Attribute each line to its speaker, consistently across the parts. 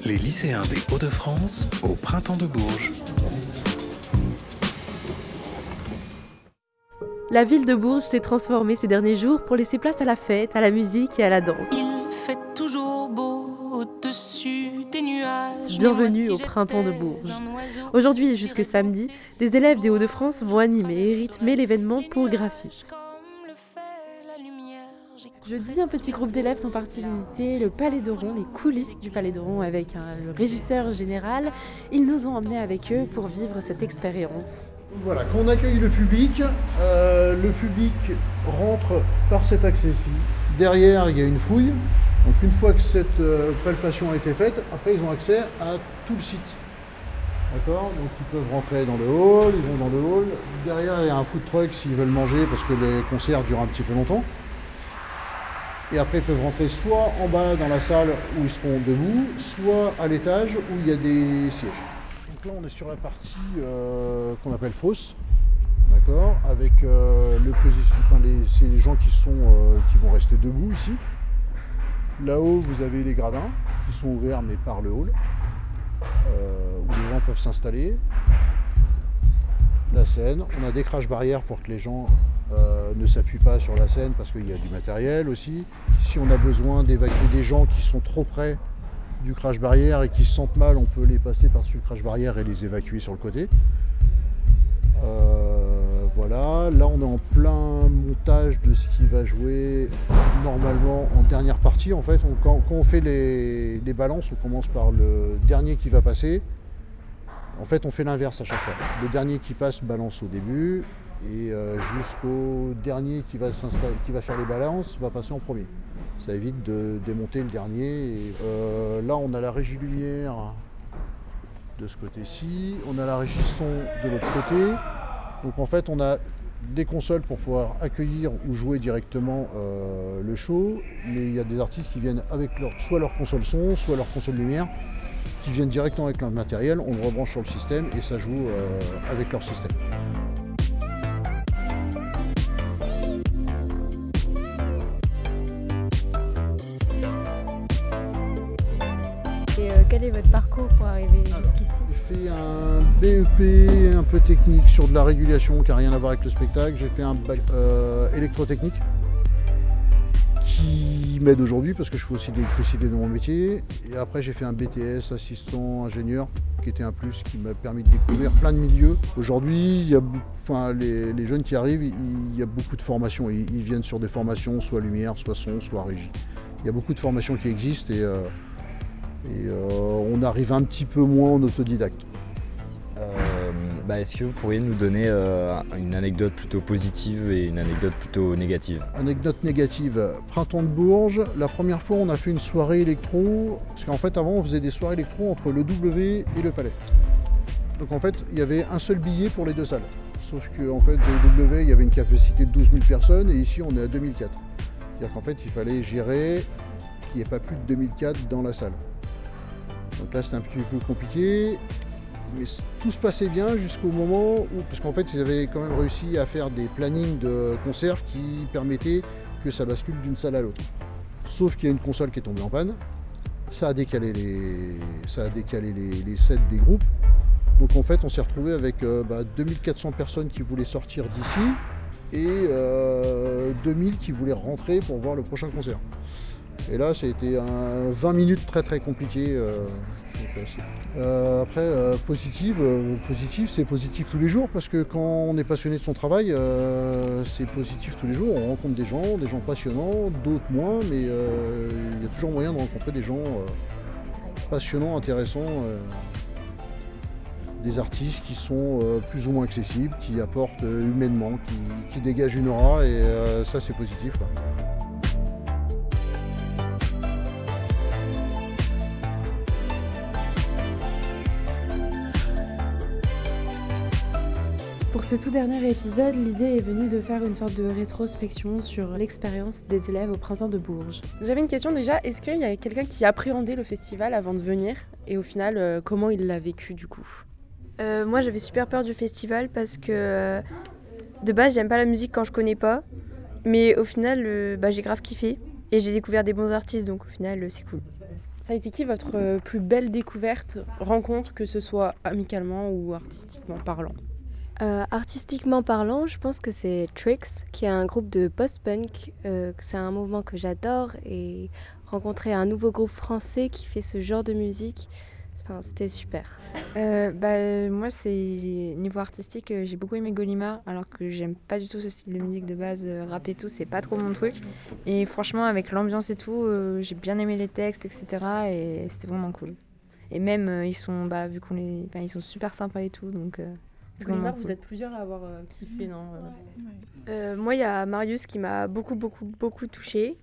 Speaker 1: Les lycéens des Hauts-de-France au Printemps de Bourges.
Speaker 2: La ville de Bourges s'est transformée ces derniers jours pour laisser place à la fête, à la musique et à la danse.
Speaker 3: Il fait toujours beau au-dessus des nuages.
Speaker 2: Bienvenue au Printemps de Bourges. Aujourd'hui et jusque samedi, des élèves des Hauts-de-France vont animer et rythmer l'événement pour Graphite. Jeudi, un petit groupe d'élèves sont partis visiter le Palais d'Oron, les coulisses du Palais d'Oron avec le régisseur général. Ils nous ont emmenés avec eux pour vivre cette expérience.
Speaker 4: Voilà, quand on accueille le public rentre par cet accès-ci. Derrière, il y a une fouille. Donc une fois que cette palpation a été faite, après ils ont accès à tout le site. D'accord ? Donc ils peuvent rentrer dans le hall, ils vont dans le hall. Derrière, il y a un food truck s'ils veulent manger parce que les concerts durent un petit peu longtemps. Et après, ils peuvent rentrer soit en bas dans la salle où ils seront debout, soit à l'étage où il y a des sièges. Donc là, on est sur la partie qu'on appelle fosse, d'accord, avec c'est les gens qui vont rester debout ici. Là-haut, vous avez les gradins qui sont ouverts mais par le hall, où les gens peuvent s'installer. La scène, on a des crash barrières pour que les gens ne s'appuient pas sur la scène parce qu'il y a du matériel aussi. Si on a besoin d'évacuer des gens qui sont trop près du crash barrière et qui se sentent mal, on peut les passer par-dessus le crash barrière et les évacuer sur le côté. Voilà, là on est en plein montage de ce qui va jouer normalement en dernière partie. En fait, quand on fait les balances, on commence par le dernier qui va passer. En fait, on fait l'inverse à chaque fois. Le dernier qui passe balance au début et jusqu'au dernier qui va faire les balances va passer en premier. Ça évite de démonter le dernier. Et, là, on a la régie lumière de ce côté-ci, on a la régie son de l'autre côté. Donc en fait, on a des consoles pour pouvoir accueillir ou jouer directement le show, mais il y a des artistes qui viennent avec soit leur console son, soit leur console lumière, qui viennent directement avec leur matériel, on le rebranche sur le système et ça joue avec leur système.
Speaker 5: Et quel est votre parcours pour arriver jusqu'ici ?
Speaker 4: J'ai fait un BEP un peu technique sur de la régulation qui n'a rien à voir avec le spectacle. J'ai fait un bac électrotechnique qui m'aide aujourd'hui parce que je fais aussi de l'électricité dans mon métier. Et après j'ai fait un BTS assistant ingénieur qui était un plus, qui m'a permis de découvrir plein de milieux. Aujourd'hui, les jeunes qui arrivent, il y a beaucoup de formations. Ils viennent sur des formations, soit lumière, soit son, soit régie. Il y a beaucoup de formations qui existent et on arrive un petit peu moins en autodidacte.
Speaker 6: Est-ce que vous pourriez nous donner une anecdote plutôt positive et une anecdote plutôt négative ?
Speaker 4: Anecdote négative, Printemps de Bourges, la première fois on a fait une soirée électro, parce qu'en fait avant on faisait des soirées électro entre le W et le Palais. Donc en fait il y avait un seul billet pour les deux salles. Sauf qu'en fait au W il y avait une capacité de 12 000 personnes et ici on est à 2004. C'est-à-dire qu'en fait il fallait gérer qu'il n'y ait pas plus de 2004 dans la salle. Donc là c'était un petit peu compliqué. Mais tout se passait bien jusqu'au moment où, parce qu'en fait ils avaient quand même réussi à faire des plannings de concerts qui permettaient que ça bascule d'une salle à l'autre. Sauf qu'il y a une console qui est tombée en panne, ça a décalé les sets des groupes. Donc en fait on s'est retrouvé avec 2400 personnes qui voulaient sortir d'ici et 2000 qui voulaient rentrer pour voir le prochain concert. Et là, ça a été 20 minutes très très compliquées. Positif, c'est positif tous les jours parce que quand on est passionné de son travail, c'est positif tous les jours. On rencontre des gens passionnants, d'autres moins, mais il y a toujours moyen de rencontrer des gens passionnants, intéressants, des artistes qui sont plus ou moins accessibles, qui apportent humainement, qui dégagent une aura et ça c'est positif, quoi.
Speaker 2: Pour ce tout dernier épisode, l'idée est venue de faire une sorte de rétrospection sur l'expérience des élèves au Printemps de Bourges. J'avais une question déjà, est-ce qu'il y a quelqu'un qui appréhendait le festival avant de venir ? Et au final, comment il l'a vécu du coup ?
Speaker 5: Moi j'avais super peur du festival parce que de base j'aime pas la musique quand je connais pas. Mais au final j'ai grave kiffé et j'ai découvert des bons artistes donc au final c'est cool.
Speaker 2: Ça a été qui votre plus belle découverte, rencontre, que ce soit amicalement ou artistiquement parlant?
Speaker 5: Artistiquement parlant, je pense que c'est Trix, qui est un groupe de post-punk. C'est un mouvement que j'adore et rencontrer un nouveau groupe français qui fait ce genre de musique, c'était super.
Speaker 7: Moi, c'est niveau artistique, j'ai beaucoup aimé Golima, alors que j'aime pas du tout ce style de musique de base, rap et tout, c'est pas trop mon truc. Et franchement, avec l'ambiance et tout, j'ai bien aimé les textes, etc. Et c'était vraiment cool. Et même, ils sont, vu ils sont super sympas et tout, donc c'est vraiment
Speaker 2: Vous
Speaker 7: cool.
Speaker 2: êtes plusieurs à avoir kiffé, non?
Speaker 5: Moi, il y a Marius qui m'a beaucoup touchée.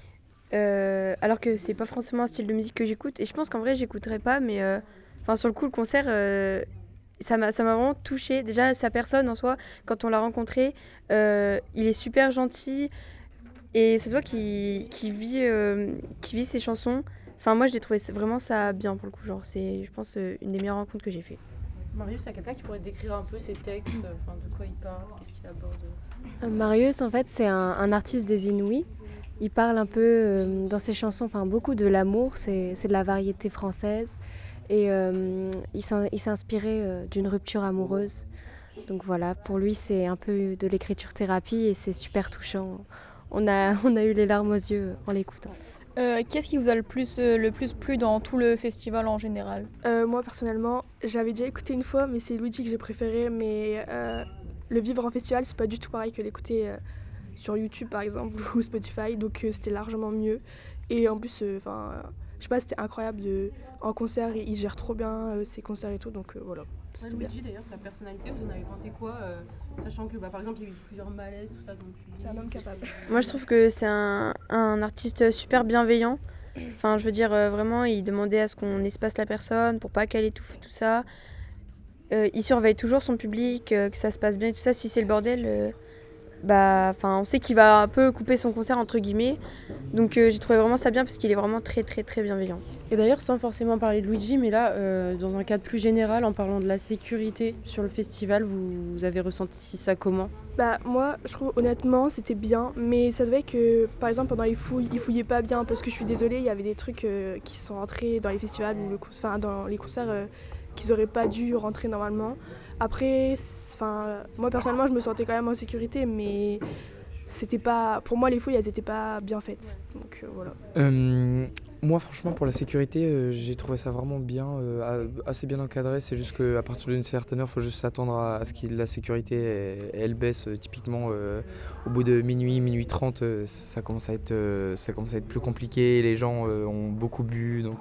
Speaker 5: Alors que c'est pas forcément un style de musique que j'écoute. Et je pense qu'en vrai, j'écouterais pas, mais sur le coup, le concert, ça m'a vraiment touchée. Déjà, sa personne en soi, quand on l'a rencontré, il est super gentil. Et ça se voit qu'il vit ses chansons. Enfin, moi, je l'ai trouvé vraiment ça bien pour le coup. Genre, c'est, je pense, une des meilleures rencontres que j'ai fait.
Speaker 2: Marius, il y a quelqu'un qui pourrait décrire un peu ses textes, de quoi il parle, qu'est-ce qu'il aborde?
Speaker 5: Marius, en fait, c'est un artiste des Inouïs. Il parle un peu dans ses chansons, beaucoup de l'amour, c'est de la variété française. Et il s'est inspiré d'une rupture amoureuse. Donc voilà, pour lui, c'est un peu de l'écriture-thérapie et c'est super touchant. On a eu les larmes aux yeux en l'écoutant.
Speaker 8: Qu'est-ce qui vous a le plus plu dans tout le festival en général?
Speaker 9: Moi personnellement, j'avais déjà écouté une fois, mais c'est Luigi que j'ai préféré. Mais le vivre en festival, c'est pas du tout pareil que l'écouter sur YouTube par exemple ou Spotify, donc c'était largement mieux. Et en plus, je sais pas, c'était incroyable en concert, il gère trop bien ses concerts et tout, donc voilà.
Speaker 2: Luigi d'ailleurs, sa personnalité, vous en avez pensé quoi, sachant que par exemple il y a eu plusieurs malaises, tout ça, donc
Speaker 9: C'est un homme capable.
Speaker 5: Moi, je trouve que c'est un artiste super bienveillant. Enfin, je veux dire, vraiment, il demandait à ce qu'on espace la personne pour pas qu'elle étouffe et tout ça. Il surveille toujours son public, que ça se passe bien et tout ça. Si c'est le bordel, on sait qu'il va un peu couper son concert, entre guillemets. Donc j'ai trouvé vraiment ça bien parce qu'il est vraiment très, très, très bienveillant.
Speaker 2: Et d'ailleurs, sans forcément parler de Luigi, mais là, dans un cadre plus général, en parlant de la sécurité sur le festival, vous avez ressenti ça comment?
Speaker 9: Moi, je trouve honnêtement, c'était bien, mais ça se voyait que, par exemple, pendant les fouilles, ils fouillaient pas bien, parce que je suis désolée, il y avait des trucs qui sont rentrés dans les festivals, dans les concerts, qu'ils auraient pas dû rentrer normalement. Après, moi personnellement, je me sentais quand même en sécurité, mais c'était pas, pour moi, les fouilles, elles étaient pas bien faites. Donc voilà.
Speaker 10: Moi, franchement, pour la sécurité, j'ai trouvé ça vraiment bien, assez bien encadré. C'est juste qu'à partir d'une certaine heure, il faut juste s'attendre à ce que la sécurité elle baisse. Typiquement, au bout de minuit 30, ça commence à être plus compliqué. Les gens ont beaucoup bu, donc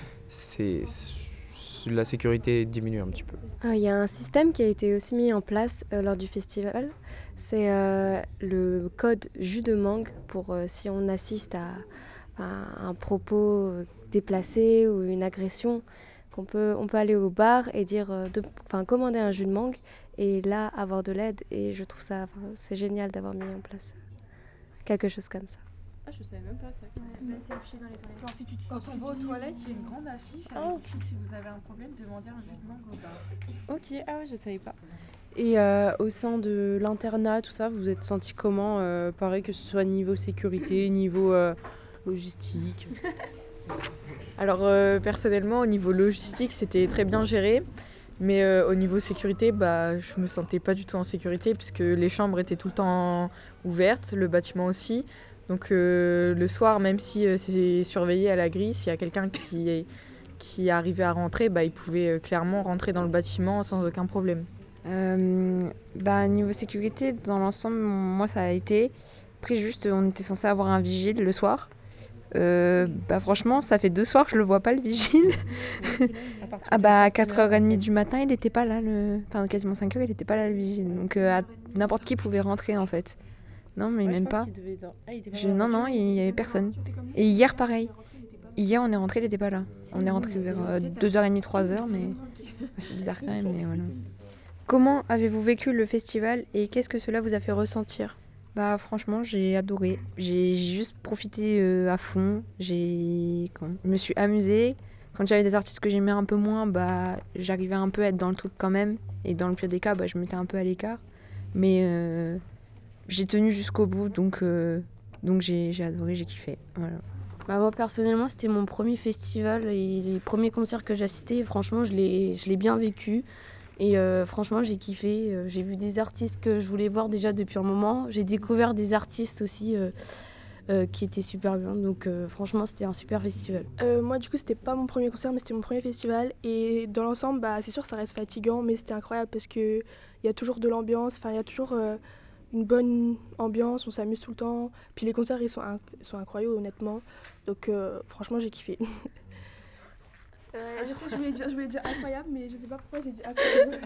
Speaker 10: la sécurité diminue un petit peu.
Speaker 5: Il y a un système qui a été aussi mis en place lors du festival. C'est le code jus de mangue pour si on assiste à un propos déplacé ou une agression, on peut aller au bar et dire commander un jus de mangue et là avoir de l'aide. Et je trouve ça c'est génial d'avoir mis en place quelque chose comme ça.
Speaker 2: Ah, je savais même pas ça.
Speaker 11: C'est affiché dans les toilettes. Quand on va aux toilettes, il y a une grande affiche avec écrit si vous avez un problème, demandez un jus de mangue au bar.
Speaker 2: Ok, ah ouais, je savais pas. Et au sein de l'internat, tout ça, vous vous êtes senti comment, pareil que ce soit niveau sécurité, niveau logistique?
Speaker 12: Alors personnellement, au niveau logistique, c'était très bien géré. Mais au niveau sécurité, je me sentais pas du tout en sécurité puisque les chambres étaient tout le temps ouvertes, le bâtiment aussi. Donc le soir, même si c'est surveillé à la grille, s'il y a quelqu'un qui arrivait à rentrer, il pouvait clairement rentrer dans le bâtiment sans aucun problème.
Speaker 7: Niveau sécurité, dans l'ensemble, moi ça a été. Après juste, on était censé avoir un vigile le soir. Franchement, ça fait 2 soirs que je le vois pas, le vigile. À 4h30 du matin, il était pas là, quasiment 5h, il était pas là, le vigile. Donc n'importe qui pouvait rentrer en fait. Non, mais même pas. Non, il y avait personne. Et hier, pareil. Hier, on est rentré, il était pas là. On est rentré vers 2h30, 3h, mais c'est bizarre quand même, mais voilà.
Speaker 5: Comment avez-vous vécu le festival et qu'est-ce que cela vous a fait ressentir ?
Speaker 7: Franchement, j'ai adoré. J'ai juste profité à fond. Je me suis amusée. Quand j'avais des artistes que j'aimais un peu moins, j'arrivais un peu à être dans le truc quand même. Et dans le pire des cas, je me mettais un peu à l'écart. Mais j'ai tenu jusqu'au bout, donc j'ai adoré, j'ai kiffé. Voilà.
Speaker 5: Bah moi personnellement c'était mon premier festival et les premiers concerts que j'ai assistés, franchement je l'ai bien vécu et franchement j'ai kiffé, j'ai vu des artistes que je voulais voir déjà depuis un moment, j'ai découvert des artistes aussi qui étaient super bien, donc franchement c'était un super festival.
Speaker 9: Moi du coup c'était pas mon premier concert mais c'était mon premier festival et dans l'ensemble bah, c'est sûr ça reste fatigant mais c'était incroyable parce qu'il y a toujours de l'ambiance, enfin il y a toujours une bonne ambiance, on s'amuse tout le temps. Puis les concerts, ils sont incroyables, honnêtement. Donc franchement, j'ai kiffé. Je sais, je voulais dire incroyable, mais je sais pas pourquoi j'ai dit incroyable.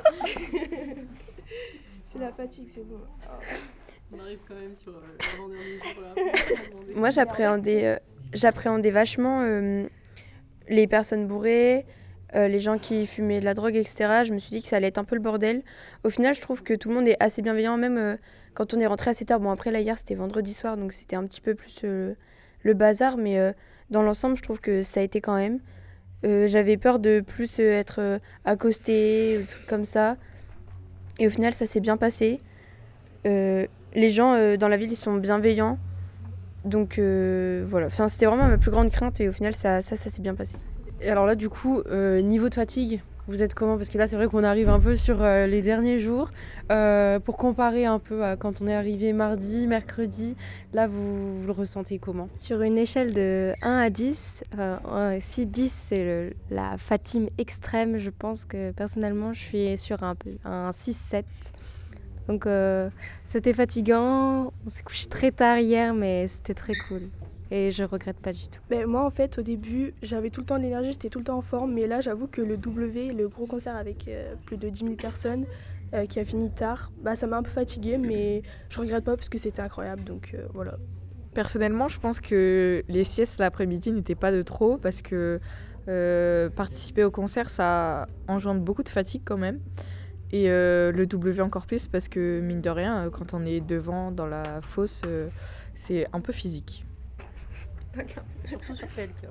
Speaker 9: C'est la fatigue, c'est bon. Oh.
Speaker 13: On arrive quand même sur l'avant-dernier jour.
Speaker 5: Moi, j'appréhendais vachement les personnes bourrées, les gens qui fumaient de la drogue, etc. Je me suis dit que ça allait être un peu le bordel. Au final, je trouve que tout le monde est assez bienveillant, même quand on est rentré assez tard. Bon, après, là, hier, c'était vendredi soir, donc c'était un petit peu plus le bazar, mais dans l'ensemble, je trouve que ça a été quand même. J'avais peur de plus être accostée, ou des trucs comme ça. Et au final, ça s'est bien passé. Les gens dans la ville, ils sont bienveillants. Donc voilà, enfin, c'était vraiment ma plus grande crainte et au final, ça s'est bien passé.
Speaker 2: Et alors là, du coup, niveau de fatigue, vous êtes comment? Parce que là, c'est vrai qu'on arrive un peu sur les derniers jours. Pour comparer un peu à quand on est arrivé mardi, mercredi, là, vous le ressentez comment?
Speaker 14: Sur une échelle de 1 à 10, si 10 c'est la fatigue extrême, je pense que personnellement, je suis sur un 6-7. Donc c'était fatigant, on s'est couché très tard hier, mais c'était très cool. Et je regrette pas du tout.
Speaker 9: Ben, moi en fait au début j'avais tout le temps de l'énergie, j'étais tout le temps en forme, mais là j'avoue que le W, le gros concert avec plus de 10 000 personnes qui a fini tard, bah, ça m'a un peu fatiguée, mais je regrette pas parce que c'était incroyable, donc voilà.
Speaker 12: Personnellement je pense que les siestes l'après-midi n'étaient pas de trop parce que participer au concert ça engendre beaucoup de fatigue quand même. Et le W encore plus parce que mine de rien quand on est devant dans la fosse c'est un peu physique.
Speaker 2: Surtout sur quelqu'un.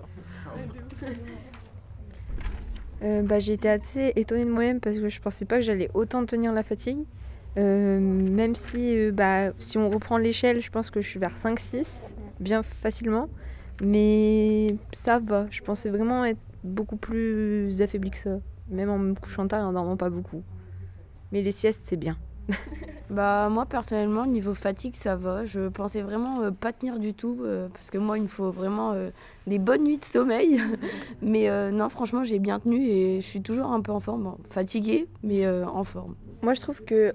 Speaker 7: J'ai été assez étonnée de moi-même parce que je pensais pas que j'allais autant tenir la fatigue. Même si, si on reprend l'échelle, je pense que je suis vers 5-6, bien facilement. Mais ça va, je pensais vraiment être beaucoup plus affaiblie que ça. Même en me couchant tard et en dormant pas beaucoup. Mais les siestes, c'est bien.
Speaker 5: Bah moi personnellement niveau fatigue ça va, je pensais vraiment pas tenir du tout parce que moi il me faut vraiment des bonnes nuits de sommeil mais non franchement j'ai bien tenu et je suis toujours un peu en forme, fatiguée mais en forme. Moi je trouve que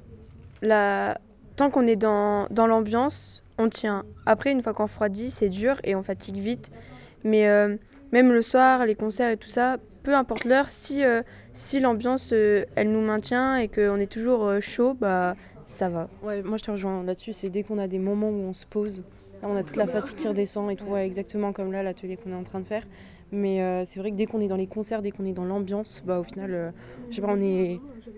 Speaker 5: tant qu'on est dans l'ambiance on tient, après une fois qu'on refroidit c'est dur et on fatigue vite mais même le soir les concerts et tout ça, peu importe l'heure, si l'ambiance elle nous maintient et qu'on est toujours chaud, bah ça va.
Speaker 2: Ouais, moi je te rejoins là-dessus, c'est dès qu'on a des moments où on se pose, là on a toute la fatigue qui redescend et tout, ouais, exactement comme là l'atelier qu'on est en train de faire. Mais c'est vrai que dès qu'on est dans les concerts, dès qu'on est dans l'ambiance, bah au final, je sais pas, on est...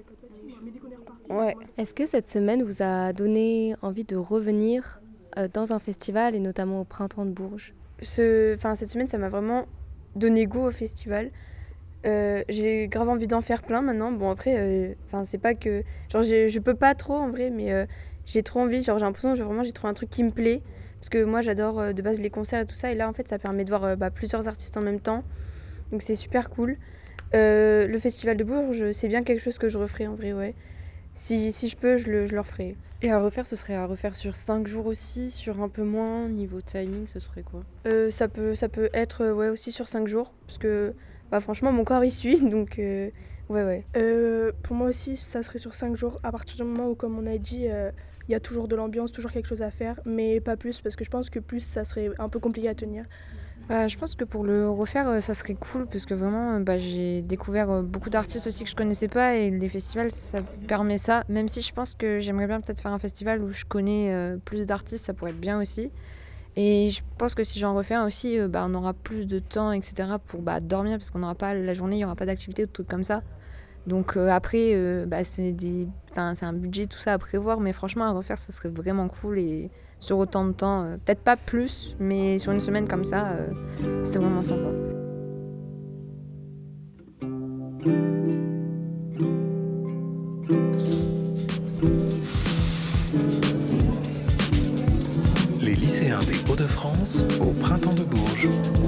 Speaker 2: Ouais.
Speaker 14: Est-ce que cette semaine vous a donné envie de revenir dans un festival et notamment au Printemps de Bourges?
Speaker 5: Cette semaine ça m'a vraiment donné goût au festival. J'ai grave envie d'en faire plein maintenant. Bon après, c'est pas que... Genre je peux pas trop en vrai, mais j'ai trop envie. Genre j'ai l'impression que vraiment j'ai trouvé un truc qui me plaît. Parce que moi j'adore de base les concerts et tout ça. Et là en fait ça permet de voir plusieurs artistes en même temps. Donc c'est super cool. Le festival de Bourges, c'est bien quelque chose que je referai en vrai, ouais. Si je peux, je le referai.
Speaker 2: Et à refaire, ce serait à refaire sur 5 jours aussi, sur un peu moins, niveau timing, ce serait quoi?
Speaker 5: Ça peut être aussi sur 5 jours. Parce que... franchement, mon corps y suit, donc ouais.
Speaker 9: Pour moi aussi, ça serait sur 5 jours, à partir du moment où, comme on a dit, il y a toujours de l'ambiance, toujours quelque chose à faire, mais pas plus, parce que je pense que plus, ça serait un peu compliqué à tenir.
Speaker 7: Je pense que pour le refaire, ça serait cool, parce que vraiment, j'ai découvert beaucoup d'artistes aussi que je connaissais pas, et les festivals, ça permet ça, même si je pense que j'aimerais bien peut-être faire un festival où je connais plus d'artistes, ça pourrait être bien aussi. Et je pense que si j'en refais un aussi, on aura plus de temps, etc. pour dormir, parce qu'on n'aura pas la journée, il n'y aura pas d'activité ou de trucs comme ça. Donc après, c'est un budget, tout ça à prévoir, mais franchement, à refaire, ça serait vraiment cool. Et sur autant de temps, peut-être pas plus, mais sur une semaine comme ça, c'était vraiment sympa.
Speaker 1: Les lycéens des Hauts-de-France au Printemps de Bourges.